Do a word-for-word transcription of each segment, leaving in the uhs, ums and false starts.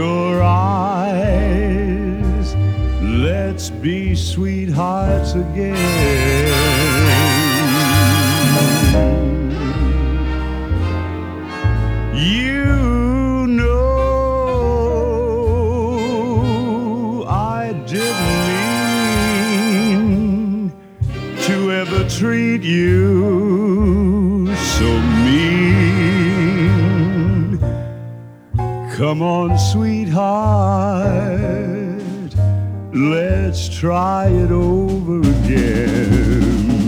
your eyes. Let's be sweethearts again. You know I didn't mean to ever treat you so mean. Come on, sweetheart, let's try it over again.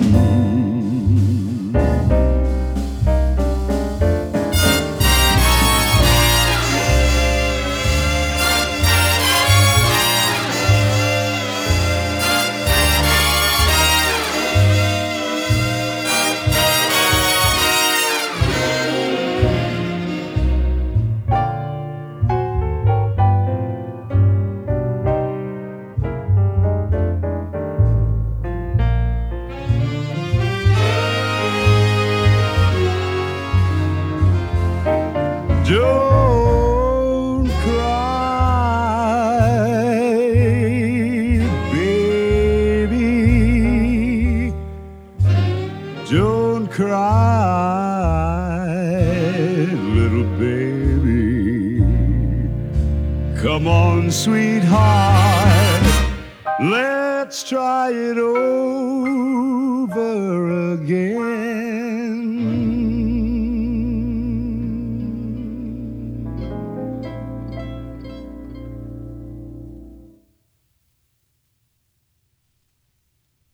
Don't cry, baby. Don't cry, little baby. Come on, sweetheart, let's try it over again.